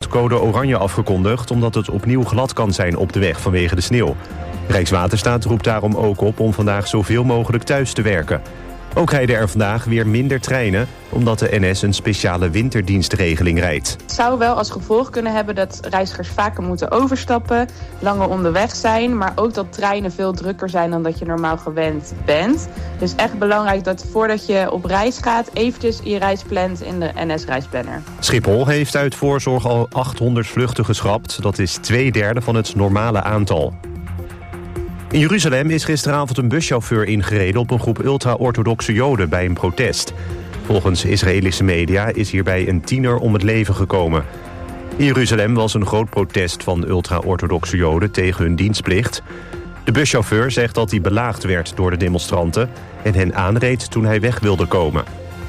code oranje afgekondigd omdat het opnieuw glad kan zijn op de weg vanwege de sneeuw. Rijkswaterstaat roept daarom ook op om vandaag zoveel mogelijk thuis te werken. Ook rijden er vandaag weer minder treinen, omdat de NS een speciale winterdienstregeling rijdt. Het zou wel als gevolg kunnen hebben dat reizigers vaker moeten overstappen, langer onderweg zijn, maar ook dat treinen veel drukker zijn dan dat je normaal gewend bent. Dus echt belangrijk dat voordat je op reis gaat, eventjes je reis plant in de NS-reisplanner. Schiphol heeft uit voorzorg al 800 vluchten geschrapt. Dat is 2/3 van het normale aantal. In Jeruzalem is gisteravond een buschauffeur ingereden op een groep ultra-orthodoxe Joden bij een protest. Volgens Israëlische media is hierbij een tiener om het leven gekomen. In Jeruzalem was een groot protest van ultra-orthodoxe Joden tegen hun dienstplicht. De buschauffeur zegt dat hij belaagd werd door de demonstranten en hen aanreed toen hij weg wilde komen.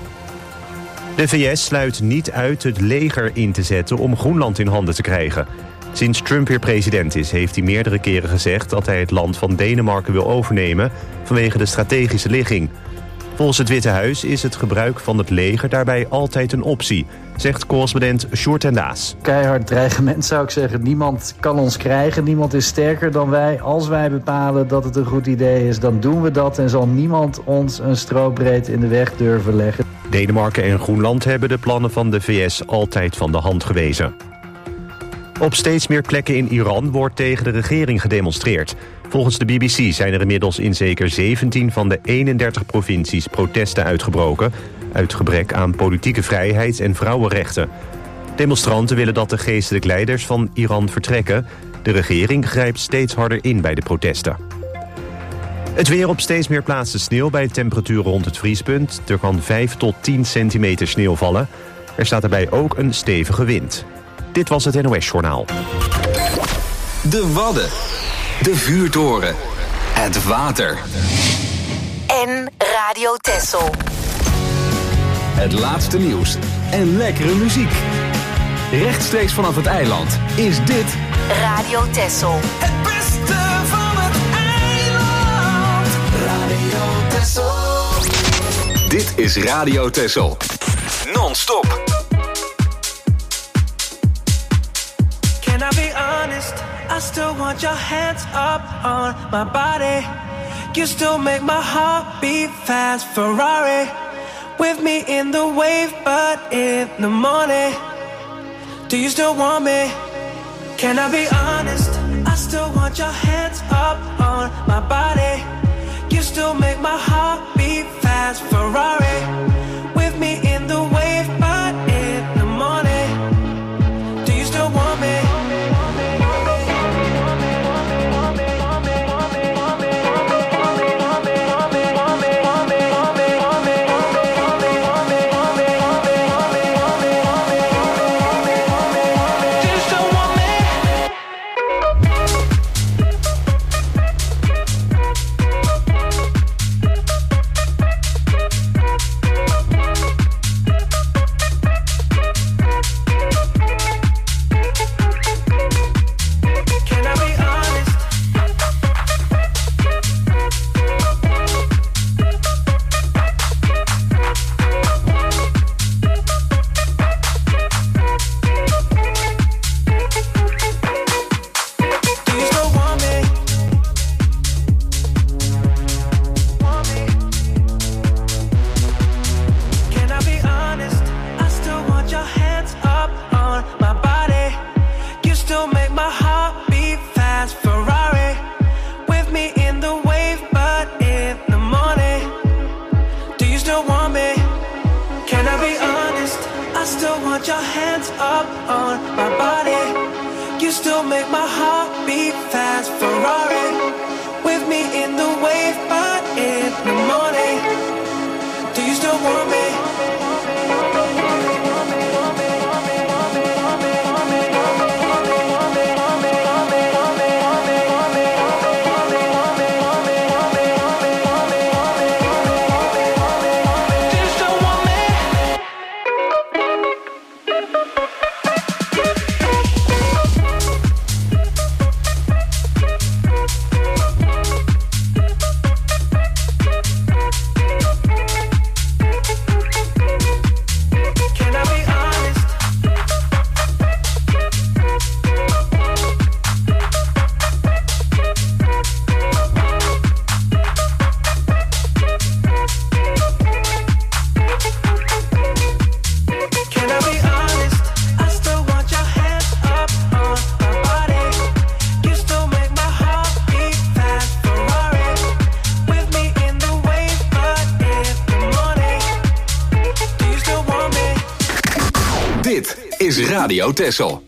De VS sluit niet uit het leger in te zetten om Groenland in handen te krijgen. Sinds Trump weer president is, heeft hij meerdere keren gezegd dat hij het land van Denemarken wil overnemen vanwege de strategische ligging. Volgens het Witte Huis is het gebruik van het leger daarbij altijd een optie, zegt correspondent Sjoerd en Daas. Keihard dreigement zou ik zeggen. Niemand kan ons krijgen, niemand is sterker dan wij. Als wij bepalen dat het een goed idee is, dan doen we dat en zal niemand ons een strobreed in de weg durven leggen. Denemarken en Groenland hebben de plannen van de VS altijd van de hand gewezen. Op steeds meer plekken in Iran wordt tegen de regering gedemonstreerd. Volgens de BBC zijn er inmiddels in zeker 17 van de 31 provincies protesten uitgebroken, uit gebrek aan politieke vrijheid en vrouwenrechten. Demonstranten willen dat de geestelijke leiders van Iran vertrekken. De regering grijpt steeds harder in bij de protesten. Het weer: op steeds meer plaatsen sneeuw bij temperaturen rond het vriespunt. Er kan 5 tot 10 centimeter sneeuw vallen. Er staat daarbij ook een stevige wind. Dit was het NOS-journaal. De Wadden. De vuurtoren. Het water. En Radio Texel. Het laatste nieuws en lekkere muziek. Rechtstreeks vanaf het eiland is dit Radio Texel. Het beste van het eiland. Radio Texel. Dit is Radio Texel. Non-stop. Can I be honest? I still want your hands up on my body. You still make my heart beat fast. Ferrari with me in the wave, but in the morning. Do you still want me? Can I be honest? I still want your hands up on my body. You still make my heart beat fast. Ferrari with me in the wave, but in the morning. Do you still want me? Radio Texel.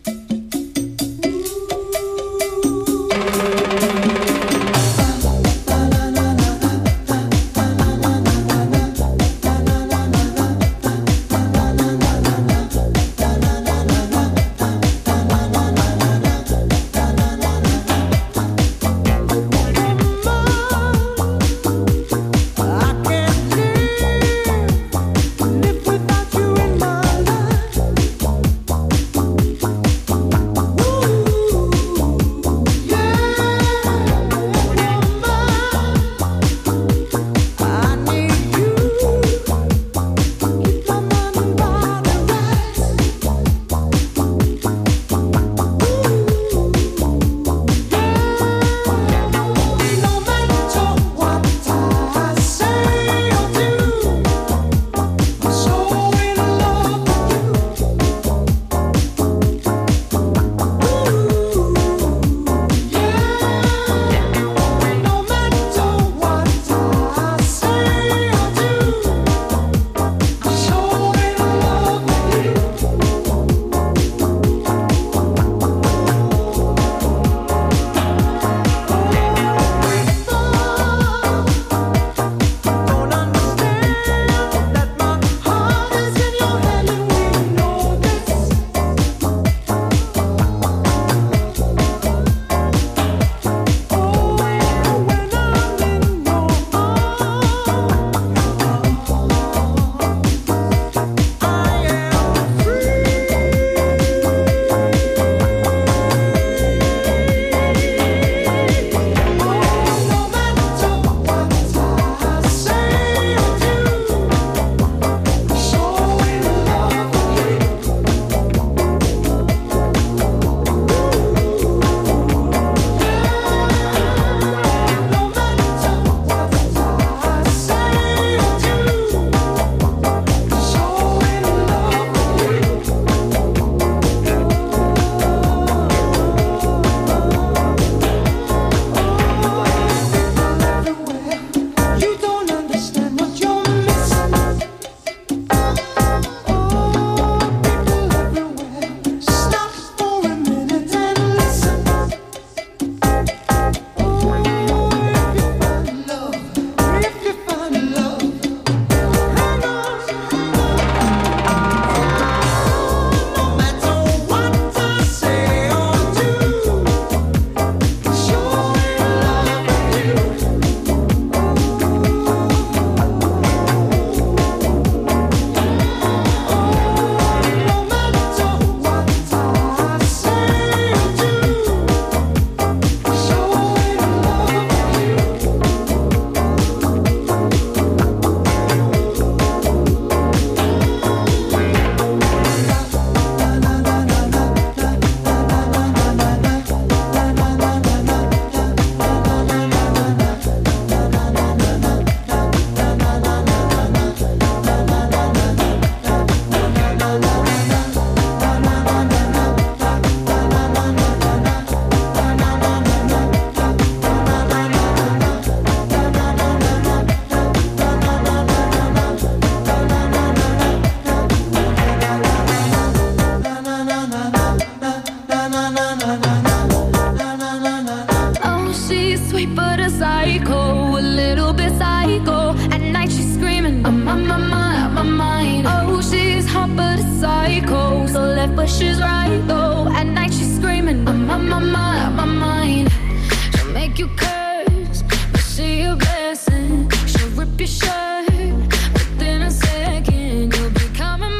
She's right though. At night she's screaming, I'm on my mind. She'll make you curse, but see a blessing. She'll rip your shirt within a second. You'll be coming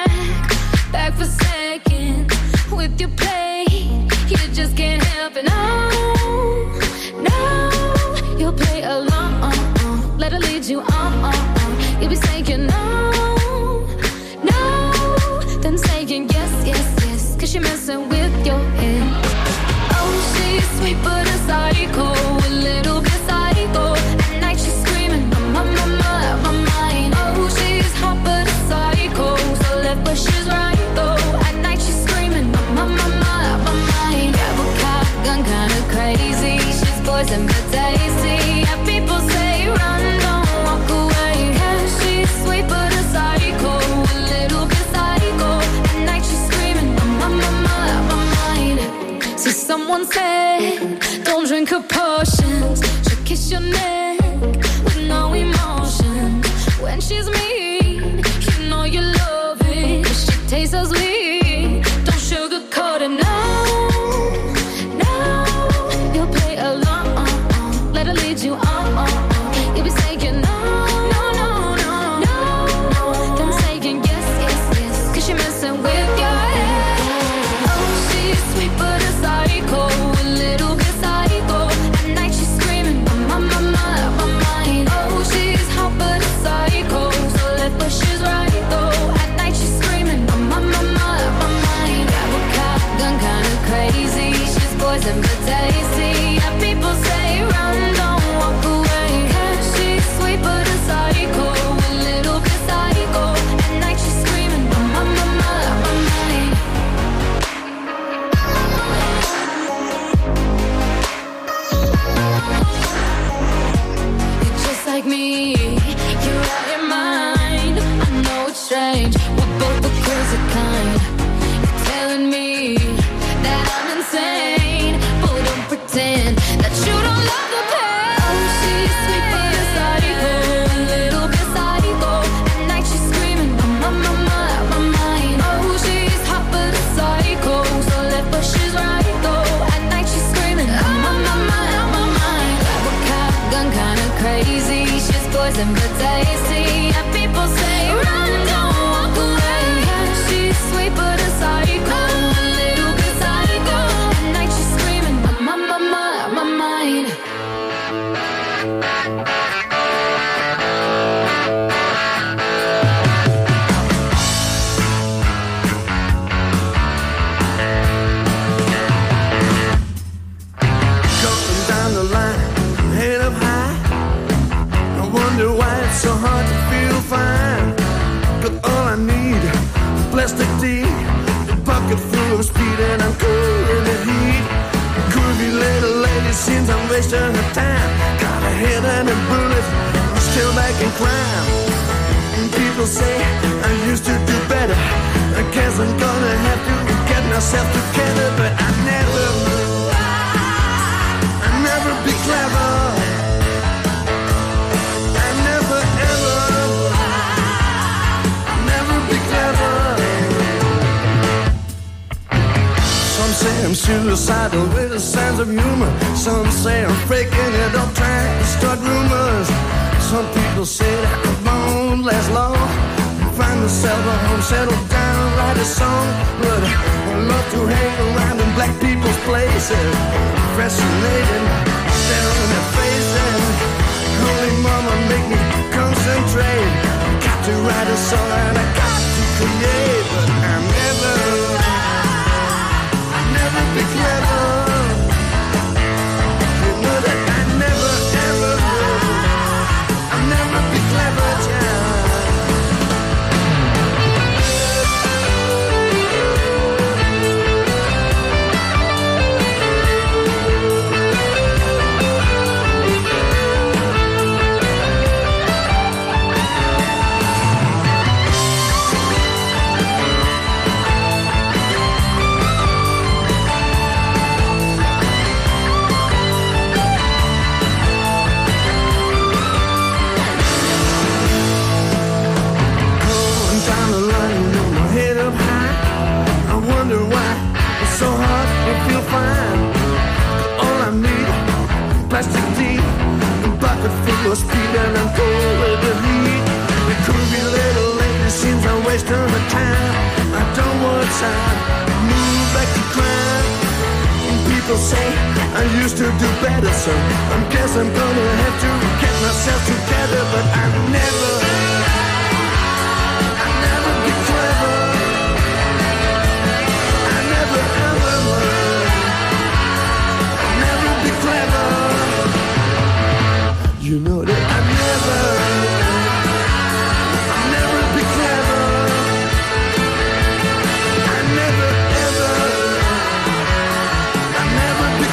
back for seconds with your play. You just can't help it. No, you'll play along. Let her lead you on. You'll be saying no, then saying yes, 'cause you're messing with your head. Oh, she's sweet but a psycho, a little bit psycho. At night she's screaming, I'm on my mind. Oh, she's hot but a psycho, so left but she's right though. At night she's screaming, I'm on my mind. Grab a cop gun, kinda crazy. She's poison but tasty. Yeah, people say run, don't walk away. Yeah, she's sweet but a psycho, a little bit psycho. At night she's screaming, I'm on someone said, don't drink her potions. She'll kiss your neck with no emotion. When she's mean, you know you love it. She tastes so sweet, don't sugarcoat it, no. You'll play along, let her lead you on. You'll be saying no. Then saying yes, 'cause you're messing with your head. Oh, she's sweet but a psycho, a little bit psycho. At night she's screaming, my mind. Oh, she's hot but a psycho, so left but she's right though. At night she's screaming, my mind. Grab a cop, gun kinda crazy. She's poison but tasty. And people say run, don't walk away. 'Cause she's sweet but a psycho, a little bit psycho. At night she's screaming, my mind. You're just like me, you're out your mind. I know it's strange, we're both the crazy kind. You're telling me that I'm insane, but don't pretend that you don't love the pain. Oh, she's sweet but a psycho, a little bit psycho. At night she's screaming, my mind. Oh, she's hot but a psycho, so left but she's right though. At night she's screaming, my mind. Grab a cop, gun kinda crazy. She's poison but tasty. And people say run, don't walk away. She's sweet but a psycho, a little bit psycho. At night she's screaming, my mind. Going down the line, head up high. I wonder why it's so hard to feel fine. But all I need, plastic tea, a pocket full of speed, and I'm cool in the heat. Groovy little lady seems I'm wasting her time. Got a head and a bullet, still back in crime. And people say I used to do better. I guess I'm gonna have to get myself together, but I never be clever. I never be clever. Some say I'm suicidal with a sense of humor. Some say I'm faking it up, trying to start rumors. Some people say that I won't last long. Find myself a home, settle down, write a song. But I love to hang around in black people's places. Fascinating, staring at faces. Holy mama, make me concentrate. Got to write a song and I got to create. But I'll never be clever. You know that I never ever will. I'll never be clever, child. So hard, I feel fine. All I need, plastic tea, a bucket full of speed, and I'm cold with the heat. The groovy little lady seems I'm wasting my time. I don't want time, move back to crime. And people say I used to do better, so I guess I'm gonna have to get myself together. But I'll never be clever. You know that I'll never be clever. I'll never be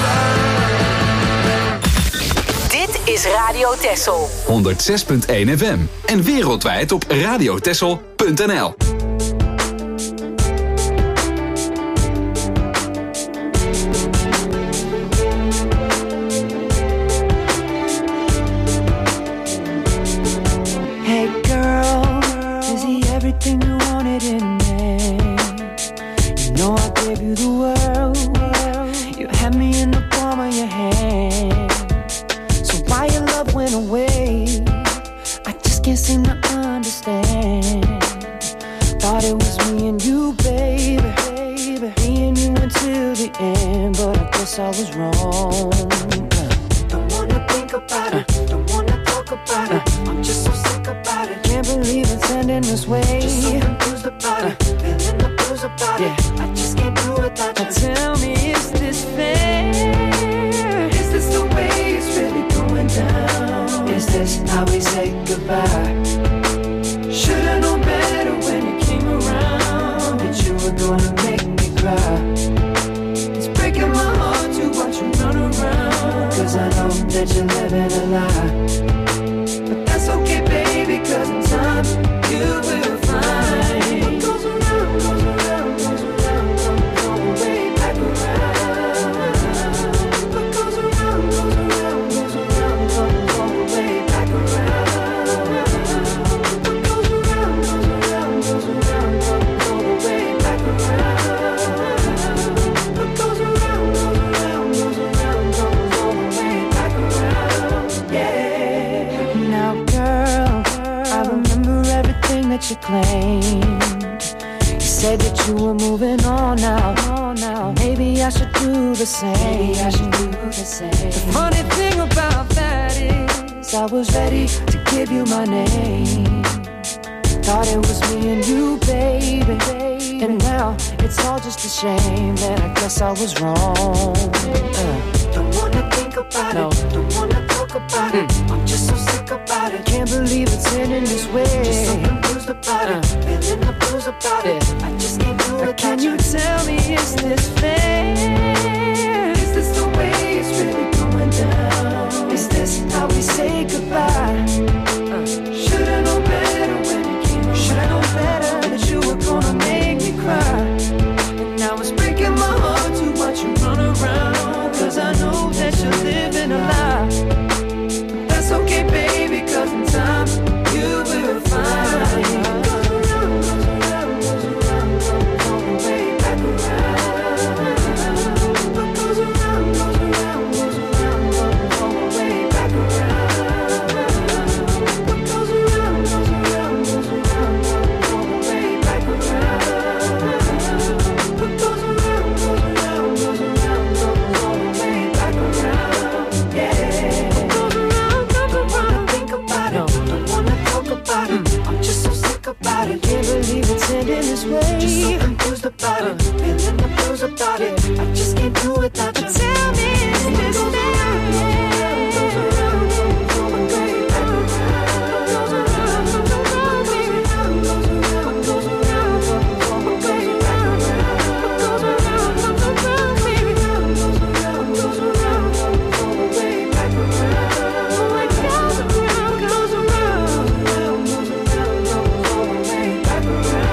clever. Dit is Radio Texel. 106.1 FM. En wereldwijd op radioTexel.nl. world. You had me in the palm of your hand. So why your love went away, I just can't seem to understand. Thought it was me and you, baby, me and you until the end, but I guess I was wrong. Don't wanna think about it, don't wanna talk about it. I'm just so sick about it. Can't believe it's ending this way. Just so confused about it, feeling the blues about it. I just can't do it without you. Tell me, is this fair? Is this the way it's really going down? Is this how we say goodbye? Should've known better when you came around, that you were gonna make me cry. It's breaking my heart to watch you run around, cause I know that you're living a lie. But that's okay, baby, cause in time you will find what goes around, goes around, goes around, comes all the way back around. What goes around, goes around, goes around, comes all the way back around. What goes around, goes around, goes around, comes all the way back around. What goes around, goes around, goes around, comes all the way back around. Yeah. Now, girl, I remember everything that you claimed. You said that you were moving on now. Maybe I should do the same. The funny thing about that is I was ready to give you my name. Thought it was me and you, baby. And now it's all just a shame, and I guess I was wrong. Don't wanna think about it, don't wanna talk about it. I'm just so sick about it. Can't believe it's ending this way. Just so confused about it, feeling the blues about it. I just can't do it. Can you tell me, is this fair? Is this the way it's really going down? Is this how we say goodbye? Should've known better when you came around. Should've known better that you were gonna make me cry. And now it's breaking my heart to watch you run around, cause I know that you're living a lie. But that's okay, baby, cause in time you will find. Ending this way. Just so confused about it, feeling the blues about it. I just can't do it without you. Tell me, is this fair? Goes around, goes all the way back around. Goes around, goes around, goes around, goes around, goes around, goes all the way back around. Goes around, goes around, baby. Goes around, goes around, goes all the way back around. Oh, it goes around, goes around, goes around, goes all the way back around.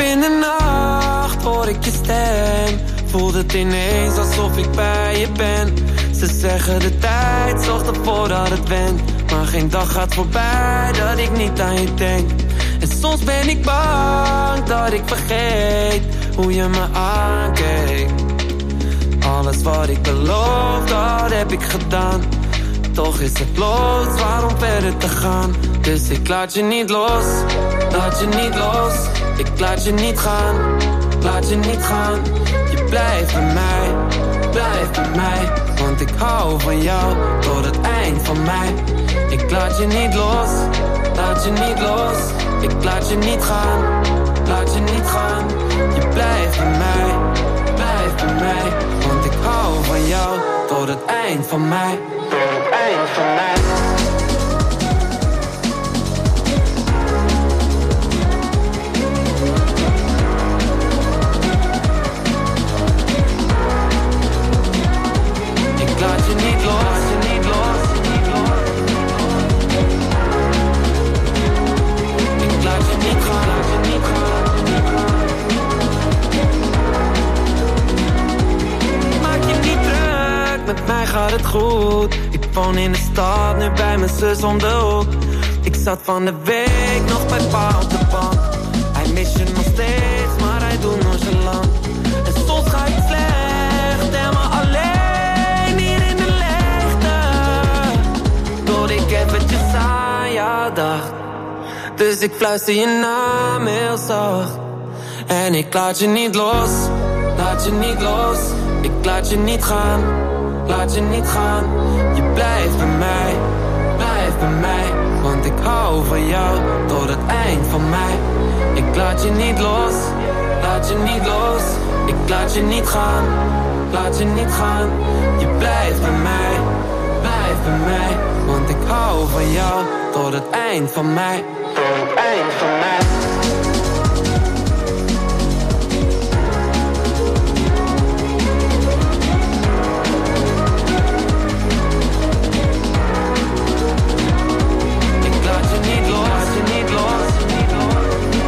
in de nacht hoor ik je stem. Voelt het ineens alsof ik bij je ben. Ze zeggen de tijd zorgt ervoor dat het went. Maar geen dag gaat voorbij dat ik niet aan je denk. En soms ben ik bang dat ik vergeet hoe je me aankeek. Alles wat ik beloof, dat heb ik gedaan. Toch is het los, waarom verder te gaan? Dus ik laat je niet los, laat je niet los. Ik laat je niet gaan, laat je niet gaan. Je blijft bij mij, blijf bij mij. Want ik hou van jou tot het eind van mij. Ik laat je niet los, laat je niet los. Ik laat je niet gaan, laat je niet gaan. Je blijft bij mij, blijf bij mij. Want ik hou van jou tot het eind van mij. Tot het eind van mij. Laat je niet los, je niet los, niet los. Ik laat je niet gaan, laat je niet gaan, niet gaan. Maak je niet druk, met mij gaat het goed. Ik woon in de stad, nu bij mijn zus om de hoek. Ik zat van de week nog bij pa op de bank. Hij mist je nog steeds, maar hij doet nonchalant. En soms ga ik slecht en maar alleen. Ik eventjes aan jou dacht. Dus ik fluister je naam heel zacht. En ik laat je niet los, laat je niet los. Ik laat je niet gaan, laat je niet gaan. Je blijft bij mij, blijf bij mij. Want ik hou van jou tot het eind van mij. Ik laat je niet los, laat je niet los. Ik laat je niet gaan, laat je niet gaan. Je blijft bij mij, blijf bij mij. Want ik hou van jou tot het eind van mij. Tot het eind van mij. Ik laat je niet los, laat je niet los, niet los.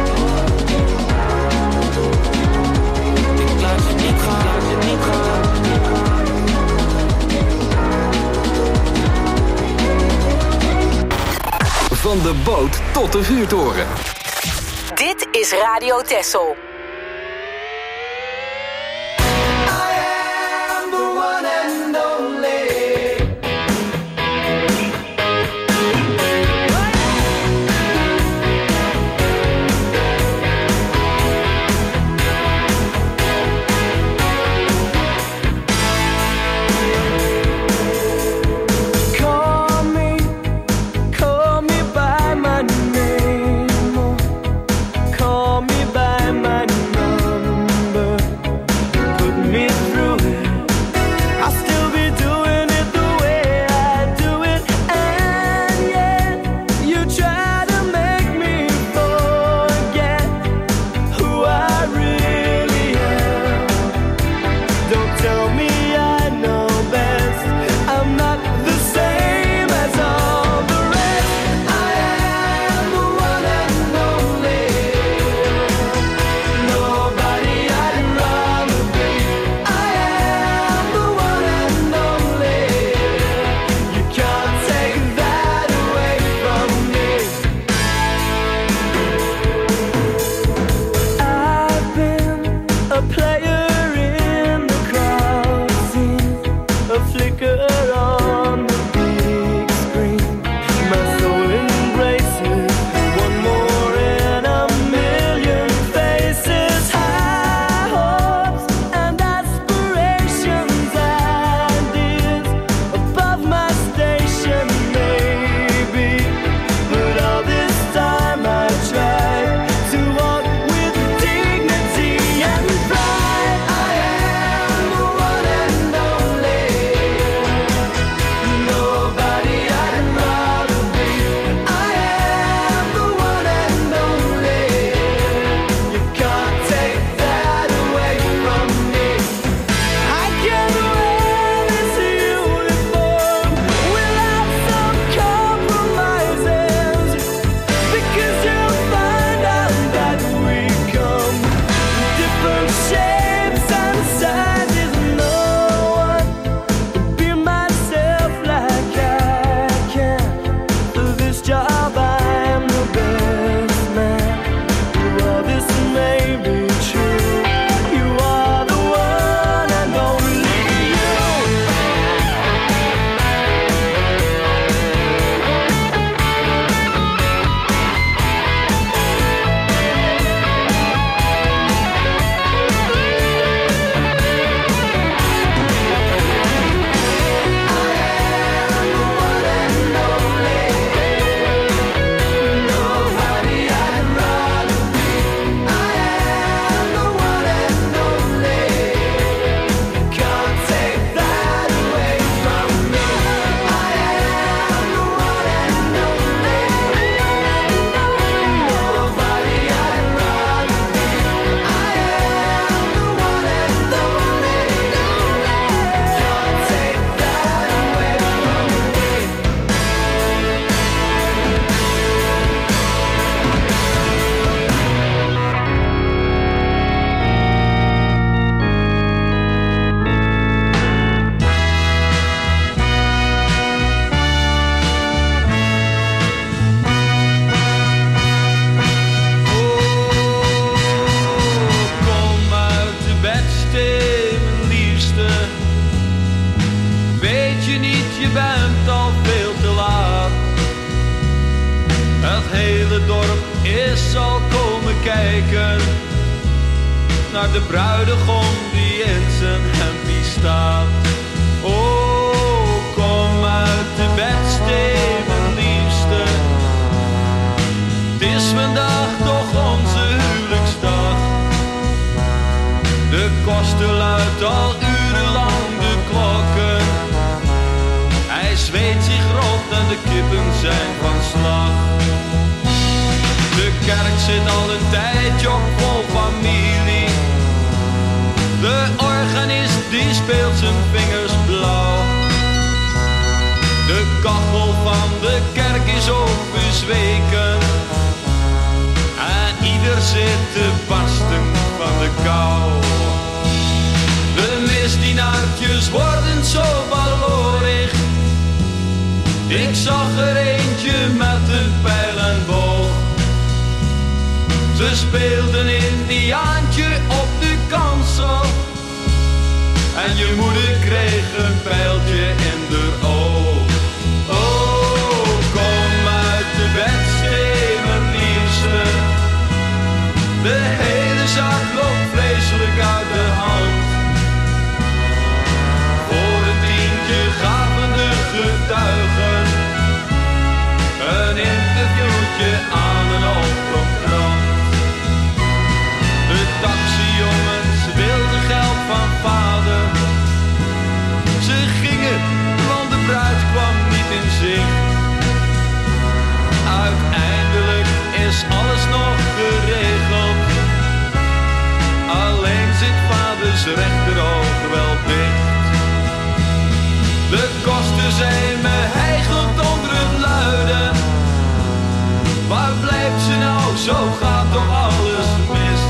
Ik laat je niet gaan, laat je niet gaan, niet gaan. Van de boot tot de vuurtoren. Dit is Radio Texel. Call me by my naar de bruidegom die in zijn hempie staat. Oh, kom uit de bedstee, mijn liefste. Het is vandaag toch onze huwelijksdag. De koster luidt al urenlang de klokken. Hij zweet zich rot en de kippen zijn van slag. De kerk zit al een tijdje op vol familie. De organist die speelt zijn vingers blauw. De kachel van de kerk is ook bezweken. En ieder zit te barsten van de kou. De misdienaartjes worden zo baloorig. Ik zag er eentje met een pijl en boog. Ze speelden Indiaantje op de kansel. En je moeder kreeg een pijltje in de oog. Oh, kom uit de bedstee, mijn liefste. De hele zaak loopt vreselijk uit de hand. Voor een tientje gaven de getuigen een interviewtje aan een open krant. De taxijongens wilden geld van vader. Ze gingen, want de bruid kwam niet in zicht. Uiteindelijk is alles nog geregeld. Alleen zit vaders rechteroog wel dicht. De kosten zijn me hijgend onder het luiden. Waar blijft ze nou, zo gaat toch alles mis.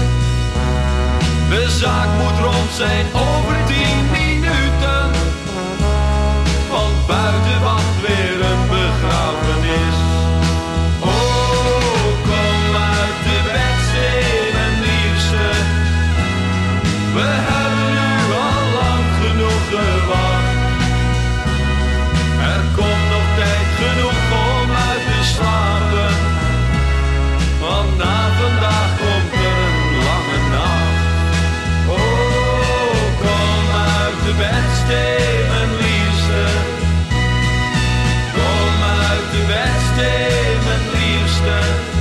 De zaak moet rond zijn over 10 minuten. Want buiten wacht weer een begrafenis. Oh, kom uit de bedstee, mijn liefste. We hebben nu al lang genoeg gewacht. Er komt nog tijd genoeg om uit te slapen. Want na vandaag komt er een lange nacht. Oh, kom uit de bedstee, mijn liefste. Kom uit de bedstee, mijn liefste.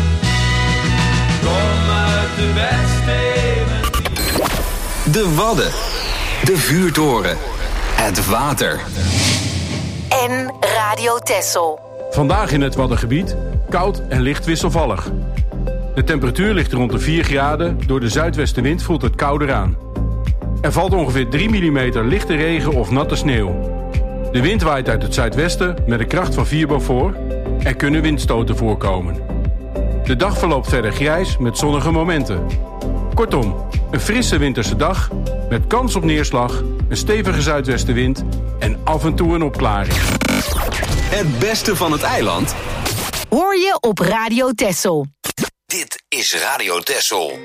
Kom uit de bedstee, mijn liefste. De Wadden. De vuurtoren. Het water. En Radio Texel. Vandaag in het Waddengebied koud en licht wisselvallig. De temperatuur ligt rond de 4 graden. Door de zuidwestenwind voelt het kouder aan. Er valt ongeveer 3 mm lichte regen of natte sneeuw. De wind waait uit het zuidwesten met een kracht van 4 Beaufort. Er kunnen windstoten voorkomen. De dag verloopt verder grijs met zonnige momenten. Kortom, een frisse winterse dag met kans op neerslag, een stevige zuidwestenwind en af en toe een opklaring. Het beste van het eiland Hoor je op Radio Texel. Dit is Radio Texel.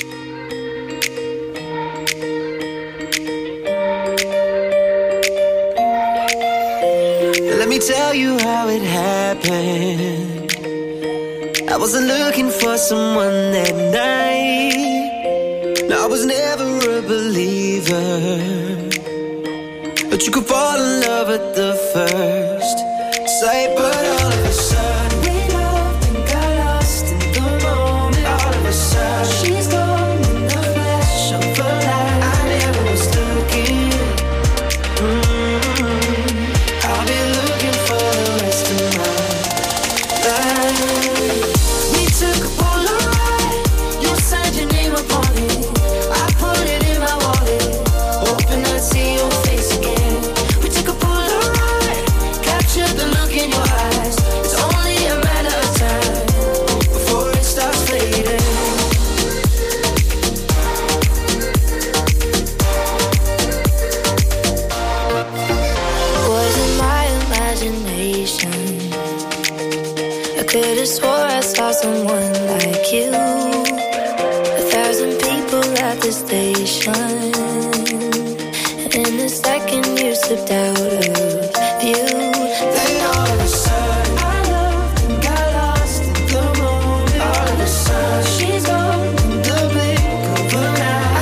Let me tell you how it happened. I wasn't looking for someone that night. No, I was never a believer. But you could fall in love at the first sight. But all of a sudden we loved and got lost in the moment. All of a sudden she's gone in the flash of a light. I never was looking. I'll be looking for the rest of my life. We took a Polaroid. You signed your name upon it. I put it in my wallet, hoping I'd see your face again. We took a Polaroid, captured the look in your eyes. It's only a matter of time before it starts fading. Was it my imagination? I could have swore I saw someone like you. 1,000 people at the station. And in a second you slipped out of view. Then all of a sudden I loved and got lost in the moment. All of a sudden she's gone in the blink of an eye.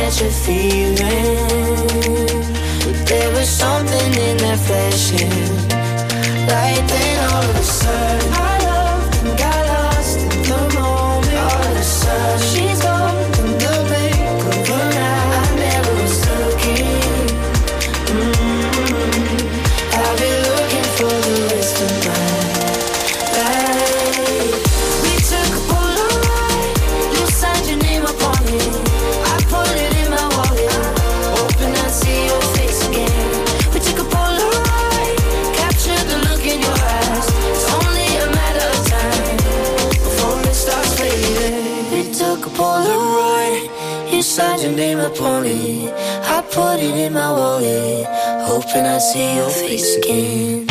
catch a feeling, but there was something in that flashing light. Then all of a sudden I loved and got lost in the moment. All of a sudden she's gone in the blink of an eye. I never was looking. I've been looking for the rest of my life. We took a Polaroid, you signed your name upon it. I put it in my wallet, hoping I'd see your face again. We took a Polaroid, captured the look in your eyes. It's only a matter of time before it starts fading. We took a Polaroid, you signed your name upon it. I put it in my wallet, hoping I'd see your face again.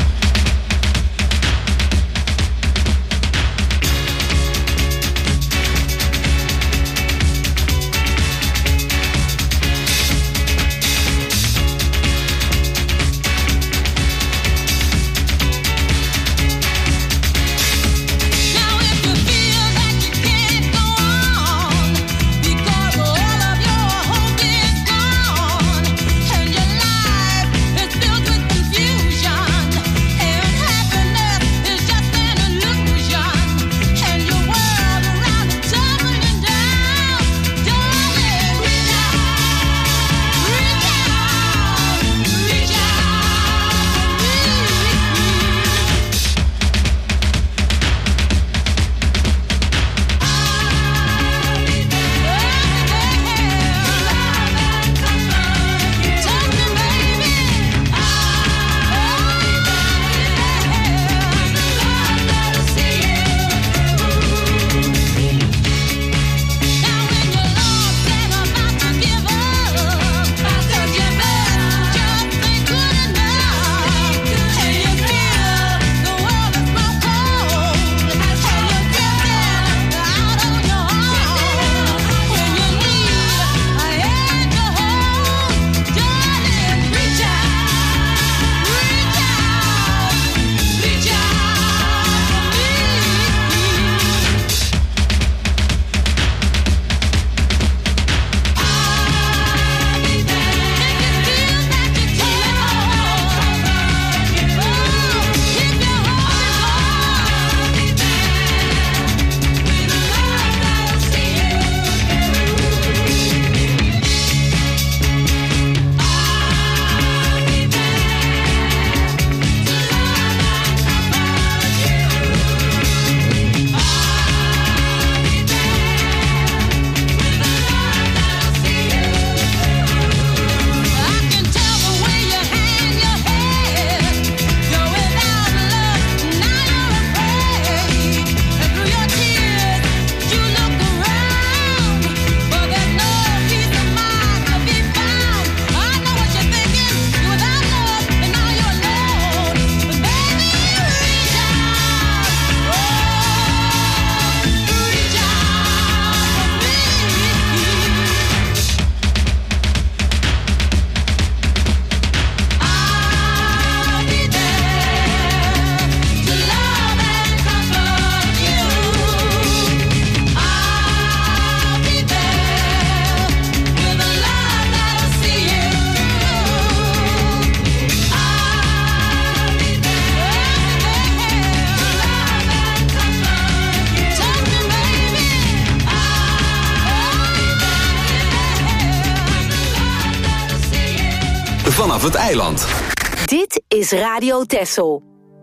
Vanaf het eiland. Dit is Radio Texel.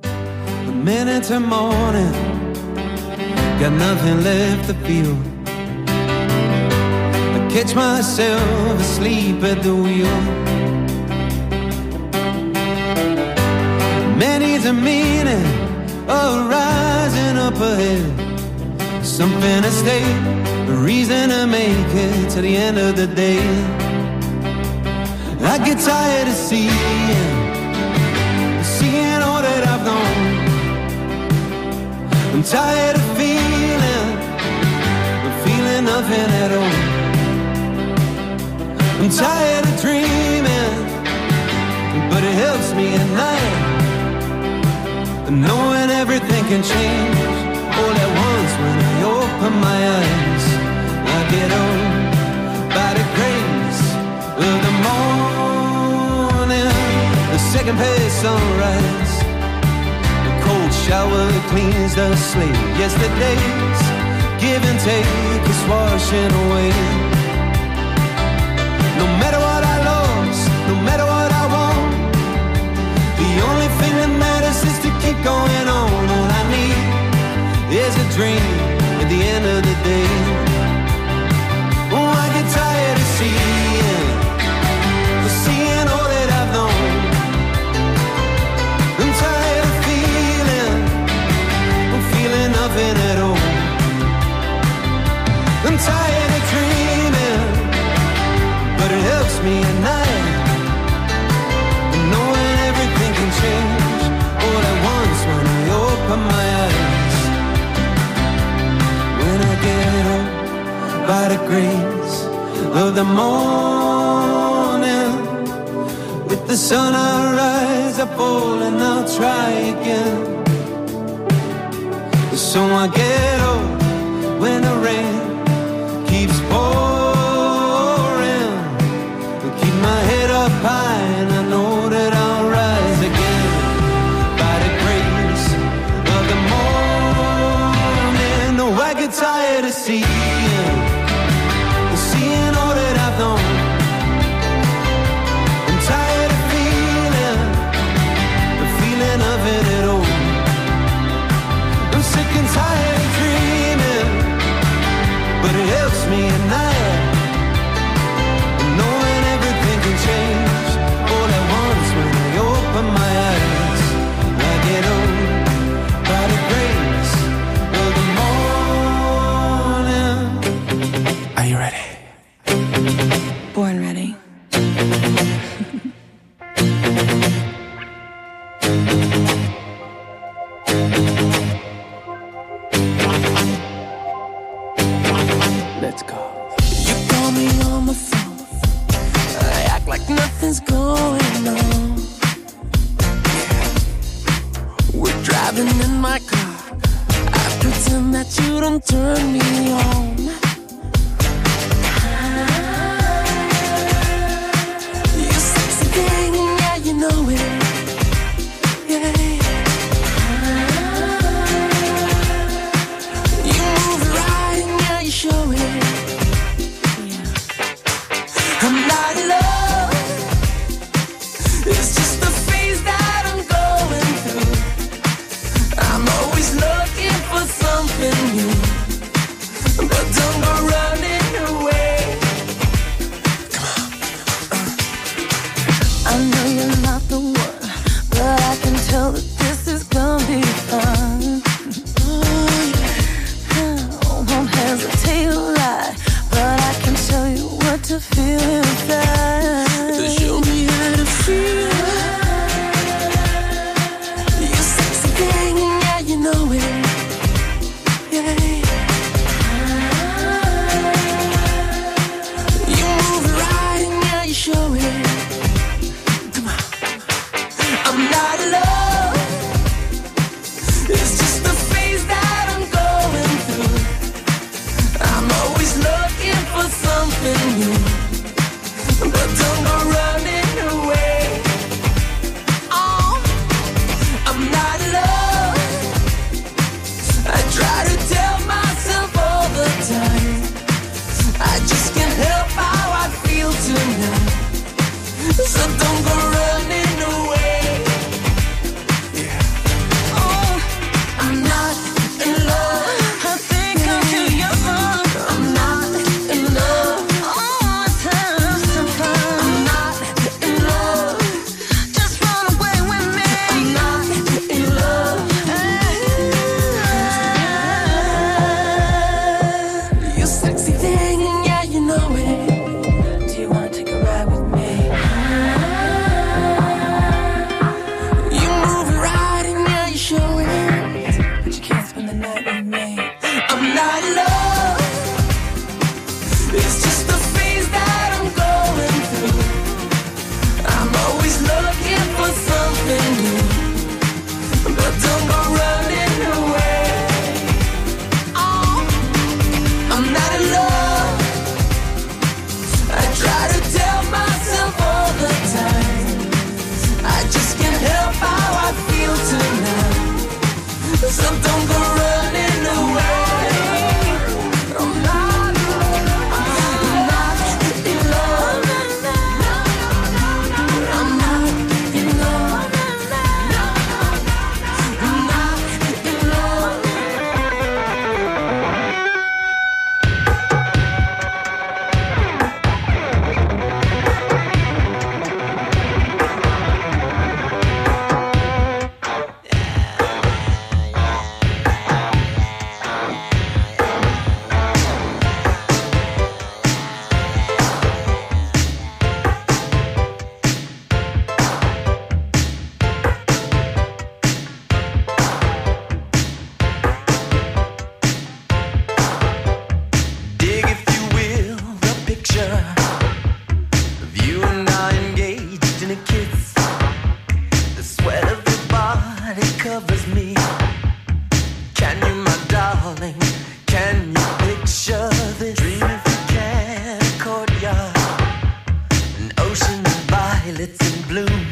A minute to morning, got nothing left to feel. I catch myself asleep at the wheel. Many's a meaning of rising up ahead. Something to stay, a reason to make it to the end of the day. I get tired of seeing all that I've known. I'm tired of feeling nothing at all. I'm tired of dreaming, but it helps me at night, knowing everything can change all at once when I open my eyes. I get old by the grace second pay sunrise. The cold shower cleans the slate. Yesterday's give and take is washing away. No matter what I lost, no matter what I want, the only thing that matters is to keep going on. All I need is a dream at the end of the day. Oh, I get tired of seeing all that I've known. I'm tired of feeling nothing at all. I'm tired of dreaming, but it helps me at night, knowing everything can change all at once when I open my eyes. When I get up by the grace of the morning, with the sun I rise, I fall and I'll try again. So I get up when the rain keeps pouring, keep my head up high and I know that I'll rise again. By the grace of the morning. Oh, I get tired of seeing all that I've known. I'm tired of the feeling of it at all. I'm sick and tired of dreaming, but it helps me at night, knowing everything can change all at once when I open my eyes. I get on by the grace of the morning. Are you ready? Born ready. Let's go. You call me on the phone, I act like nothing's going on. Yeah. We're driving in my car, I pretend that you don't turn me on. You sexy thing, yeah, you know it. Yeah. You move right, yeah, you show it. I'm not in love, it's just the phase that I'm going through. I'm always looking for something new, but don't go running away. Come on. I know you're not the one, but I can tell that this is gonna be fun. Won't hesitate to lie, but I can show you what to feel inside. Show me how to feel. You sexy thing, yeah, you know it. Yeah. You move right, yeah, you show it. violets in bloom.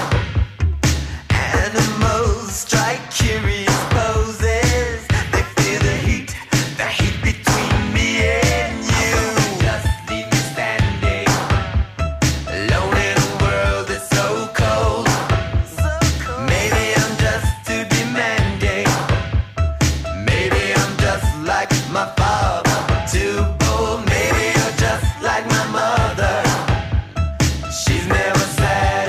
Animals strike curious poses. They feel the heat between me and you. Just leave me standing, alone in a world that's so cold. Maybe I'm just too demanding. Maybe I'm just like my father, too bold. Maybe you're just like my mother. She's never sad.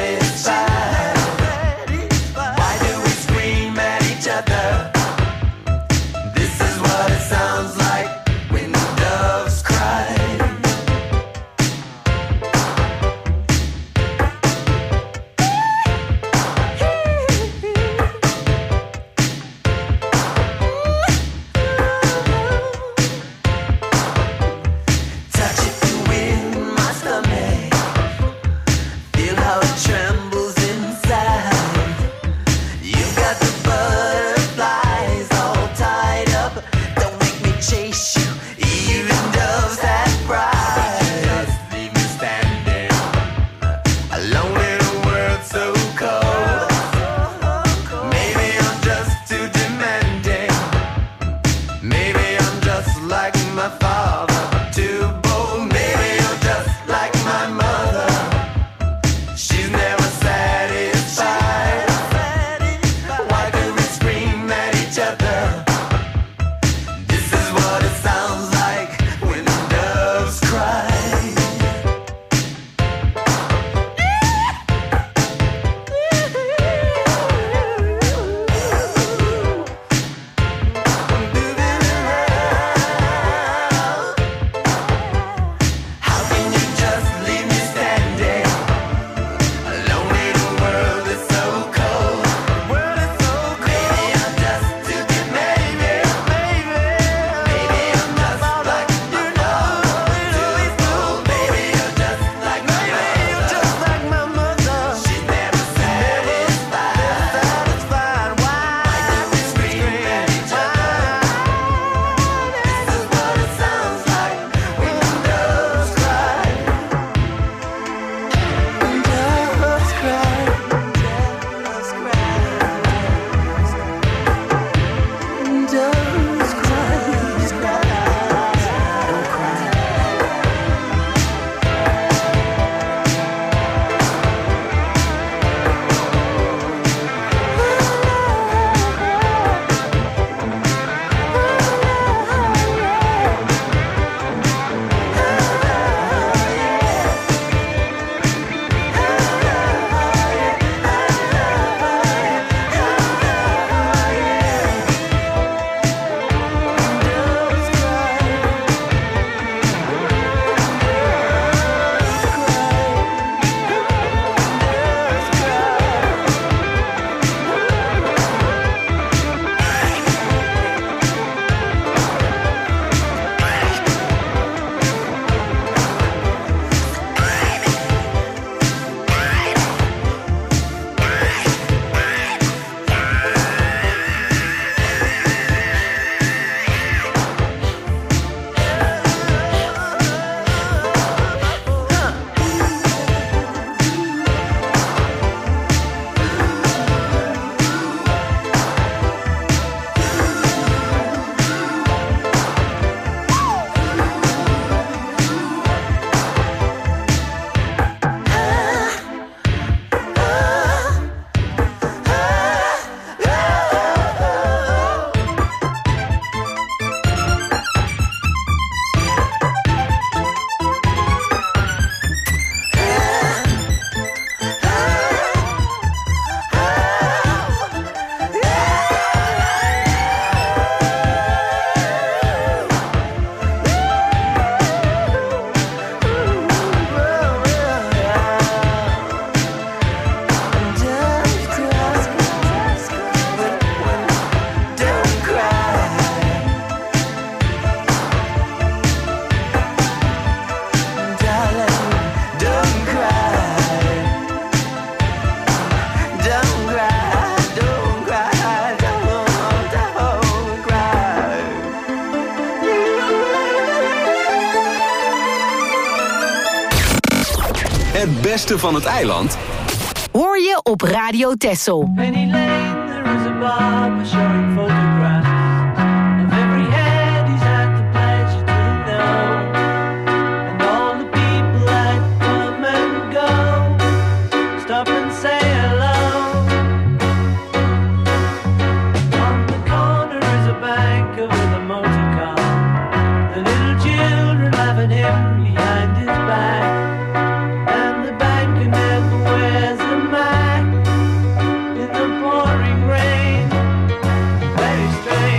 beste van het eiland? Hoor je op Radio Texel. Penny Lane, there is a barber showing photographs of every head he's had the pleasure to know, and all the people that come and go. Stop and say hello. On the corner is a banker with a motor car. The little children laughing him behind his back, and the banker never wears a mask in the pouring rain. Very strange.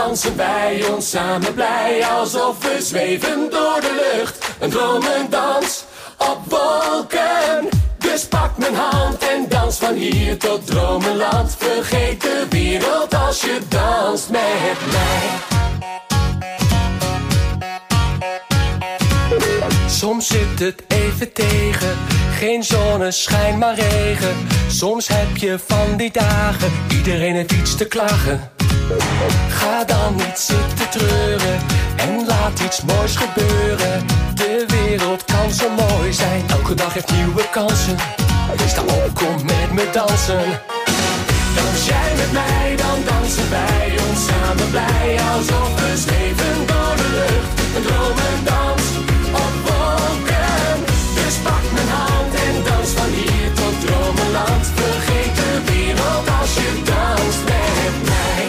dansen wij ons samen blij, alsof we zweven door de lucht. Een dromendans op wolken. Dus pak mijn hand en dans van hier tot dromenland. Vergeet de wereld als je danst met mij. Soms zit het even tegen, geen zonneschijn maar regen. Soms heb je van die dagen, iedereen heeft iets te klagen. Ga dan niet zitten treuren en laat iets moois gebeuren. De wereld kan zo mooi zijn, elke dag heeft nieuwe kansen. Sta op, kom met me dansen. Dans jij met mij, dan dansen wij ons samen blij, alsof we zweven door de lucht. Een dromendans op wolken. Dus pak mijn hand en dans van hier tot dromenland. Vergeet de wereld als je danst met mij.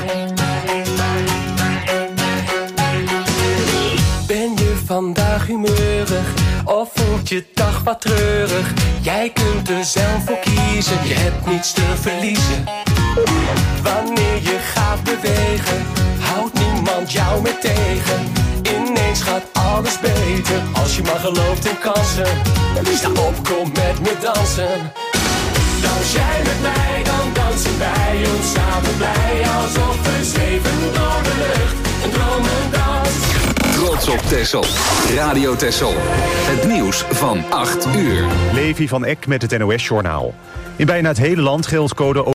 Ben je vandaag humeurig of voelt je dag wat treurig? Jij kunt er zelf voor kiezen, je hebt niets te verliezen. Wanneer je gaat bewegen, houdt niemand jou meer tegen. Ineens gaat alles beter, als je maar gelooft in kansen. Sta op, kom met me dansen. Dans jij met mij, dan dansen wij ons samen blij, alsof we zweven door de lucht. Een dromendans. Trots op Texel. Radio Texel. Het nieuws van 8 uur. Levi van Eck met het NOS-journaal. In bijna het hele land geldt code